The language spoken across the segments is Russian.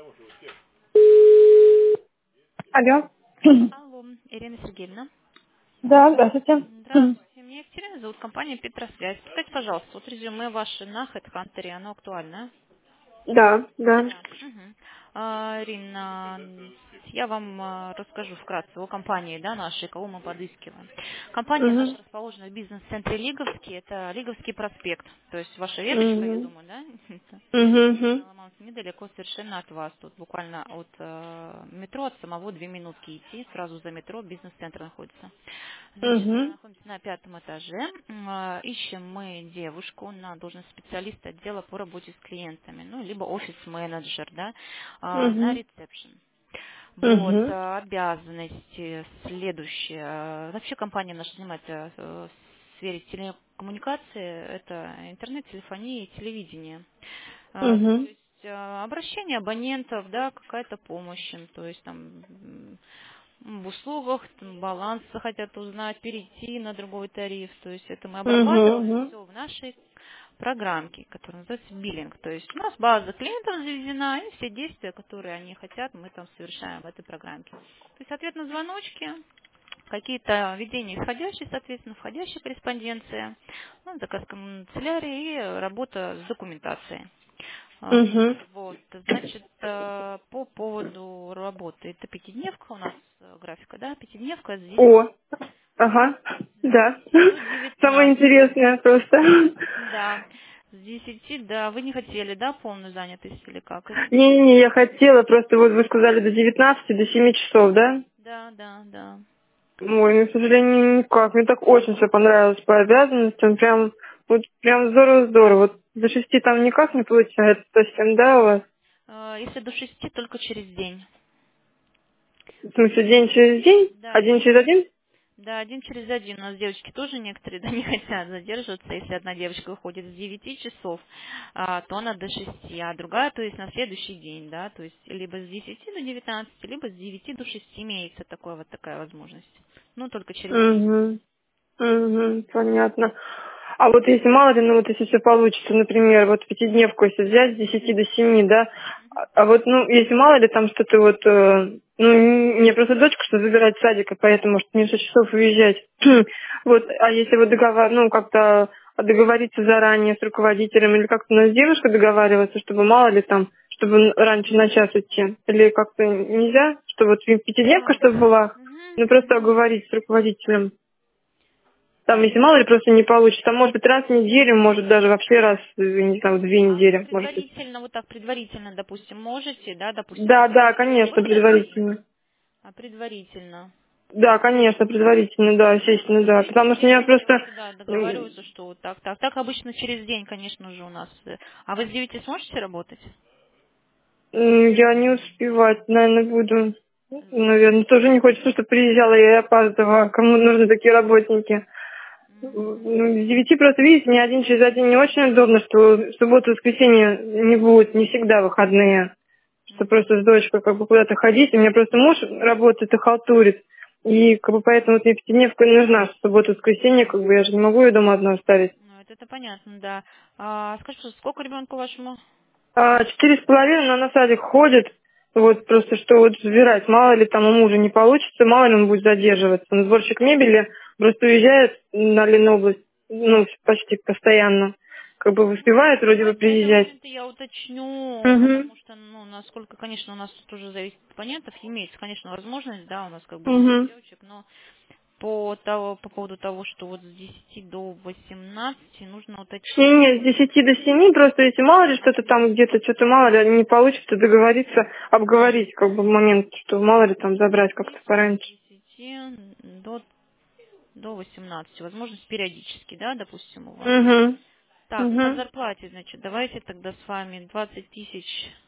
Алло. Алло, Ирина Сергеевна. Да, здравствуйте. Здравствуйте, меня Екатерина зовут, компания Петросвязь. Скажите, пожалуйста, вот резюме ваше на HeadHunter, оно актуальное? Да, да. Да. Мгм. Ирина, я вам расскажу вкратце о компании, да, нашей, кого мы подыскиваем. Компания наша Угу. расположена в бизнес-центре Лиговский, это Лиговский проспект, то есть ваша веточка, я Угу. думаю, да? Угу. Недалеко совершенно от вас, тут буквально от метро, от самого 2 минутки идти, сразу за метро бизнес-центр находится. Значит, мы Угу. находимся на 5-м этаже. Ищем мы девушку на должность специалиста отдела по работе с клиентами, ну, либо офис-менеджер, да, на Угу. ресепшн. Вот, Угу. обязанности следующие. Вообще компания наша занимается в сфере телекоммуникации, это интернет, телефония и телевидение. То Угу. есть обращение абонентов, да, какая-то помощь им, то есть там в услугах, там, баланс хотят узнать, перейти на другой тариф. То есть это мы обрабатываем Угу. все в нашей программке, которая называется биллинг. То есть у нас база клиентов заведена, и все действия, которые они хотят, мы там совершаем в этой программке. То есть, соответственно, звоночки, какие-то введения исходящей, соответственно, входящей корреспонденции, ну, заказ канцелярии и работа с документацией. Угу. Вот, значит, по поводу работы. Это пятидневка у нас графика, да? Пятидневка с 10 О. Ага. Да. до Самое 19. интересное просто. Да, с 10, да. Вы не хотели, да, полную занятость или как? Не-не-не, я хотела, просто вот вы сказали до 19, до 7 часов, да? Да, да, да. Ой, ну, к сожалению, никак. Мне так очень все понравилось по обязанностям. Прям, вот прям здорово-здорово. Вот до 6 там никак не получается совсем, да, у вас? Если до 6, только через день. В смысле, день через день? Да, Один через один? да, один через один. У нас девочки тоже некоторые да, не хотят задерживаться. Если одна девочка выходит с 9 часов, то она до 6, а другая, то есть на следующий день, да, то есть либо с 10 до 19, либо с 9 до 6 имеется такая возможность. Ну, только через день. Угу. Угу, понятно. А вот если мало ли, ну вот если все получится, например, вот пятидневку если взять с 10 до 7, да, а вот, ну, если мало ли там что-то вот, ну, мне просто дочку что забирать с садика, поэтому может мне в 6 часов уезжать. Вот, а если вот ну, как-то договориться заранее с руководителем или как-то с девушкой договариваться, чтобы мало ли там, чтобы раньше на час идти, или как-то нельзя, что вот пятидневка чтобы была, ну просто оговорить с руководителем. Там, Так, если мало ли просто не получится, там, может быть, раз в неделю, может, даже вообще раз, не знаю, в 2 недели, может быть. предварительно, вот так, предварительно, допустим, можете, да, допустим, Да, вот да, не конечно, сегодня же, предварительно. предварительно. Да, конечно, предварительно, да, естественно, да. Потому что меня Предварительно, просто... например, да, договариваются, что вот так, так. Так обычно через день, конечно же, у нас. А вы с 9 сможете работать? Я не успевать, наверное, буду. Наверное, тоже не хочется, чтобы приезжала я и опаздывала. Кому нужны такие работники? Ну, с 9 просто, видите, мне один через один не очень удобно, что в субботу и воскресенье не будет, не всегда выходные. Что просто с дочкой как бы куда-то ходить. У меня просто муж работает и халтурит. И как бы поэтому вот мне пятидневка не нужна. В субботу и воскресенье, как бы я же не могу ее дома одну оставить. Ну, это понятно, да. Скажите, пожалуйста, сколько ребенку вашему? 4,5, но на садик ходит. Вот просто что вот забирать. Мало ли там у мужа не получится, мало ли он будет задерживаться. Он сборщик мебели просто уезжает на Ленобласть, ну, почти постоянно. Как бы успевает вроде бы Давайте эти приезжать. моменты я уточню, Угу. потому что, ну, насколько, конечно, у нас тут уже зависит от абонентов, имеется, конечно, возможность, да, у нас как бы много Угу. девочек, но по поводу того, что вот с 10 до 18 нужно Не, уточнить. не, с 10 до 7, просто если мало ли что-то там где-то, что-то мало ли не получится договориться, обговорить как бы момент, что мало ли там забрать как-то пораньше. С 10 до 18. Возможность периодически, да, допустим, у вас. Угу. Так, по Угу. зарплате, значит, давайте тогда с вами 20 тысяч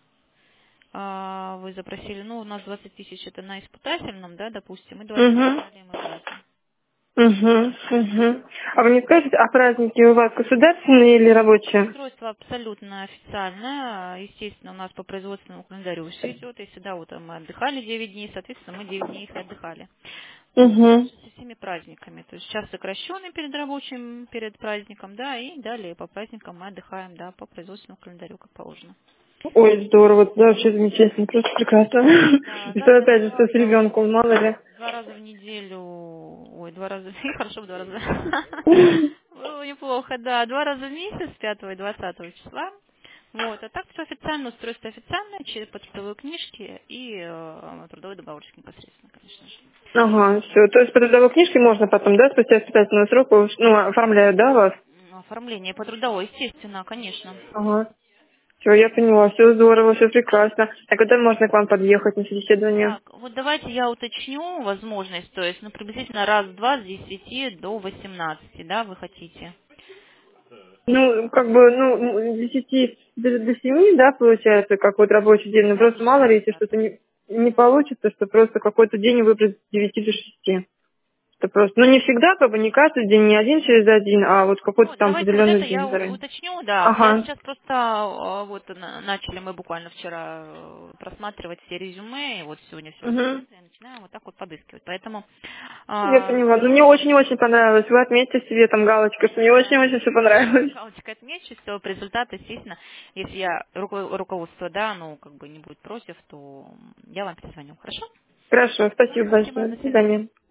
вы запросили, ну, у нас 20 тысяч это на испытательном, да, допустим, и 20 тысяч Угу. далее мы платим. Угу. Угу. А вы не скажете, а праздники у вас государственные или рабочие? Устройство абсолютно официальное. Естественно, у нас по производственному календарю все идет. Если да, вот мы отдыхали 9 дней, соответственно, мы 9 дней их и отдыхали. Угу. со всеми праздниками. То есть сейчас сокращенный перед рабочим, перед праздником, да, и далее по праздникам мы отдыхаем, да, по производственному календарю, как положено. Ой, здорово, да, вообще замечательно, просто прекрасно. Да, И что завтра, опять же, что с ребенком, мало ли. 2 раза в неделю, ой, 2 раза, хорошо, в 2 раза. Было неплохо, да, 2 раза в месяц, 5 и 20 числа. Вот, а так все официально, устройство официальное, через почтовые книжки и трудовой договорчик непосредственно, конечно же. Ага, все. То есть по трудовой книжке можно потом, да, спустя испытательного срока, ну, оформляют, да, вас? Оформление по трудовой, естественно, конечно. Ага. Все, я поняла, все здорово, все прекрасно. А когда можно к вам подъехать на собеседование? Так, вот давайте я уточню возможность, то есть, ну, приблизительно раз-два с 10 до 18, да, вы хотите? Ну, как бы, ну, с 10 до 7, да, получается, как вот рабочий день. Но просто мало Конечно, ли, если ребята. что-то не получится, что просто какой-то день выбрать с 9 до 6. Это просто, ну, не всегда, как бы, не каждый день, не один через один, а вот какой-то Ну, там давайте вот определенный это я день заранее. уточню, да. Я Ага. сейчас просто, вот, начали мы буквально вчера просматривать все резюме, и вот сегодня все Угу. распечатали, начинаем вот так вот подыскивать. Поэтому, Я поняла. Ну, я мне очень-очень понравилось. Вы отметьте себе там галочку, что мне да, очень-очень все я понравилось. галочкой отмечу, все, результат, естественно, если я руководство, да, ну, как бы не будет против, то я вам перезвоню. Хорошо? Хорошо, Все, спасибо спасибо, большое. до До свидания. свидания.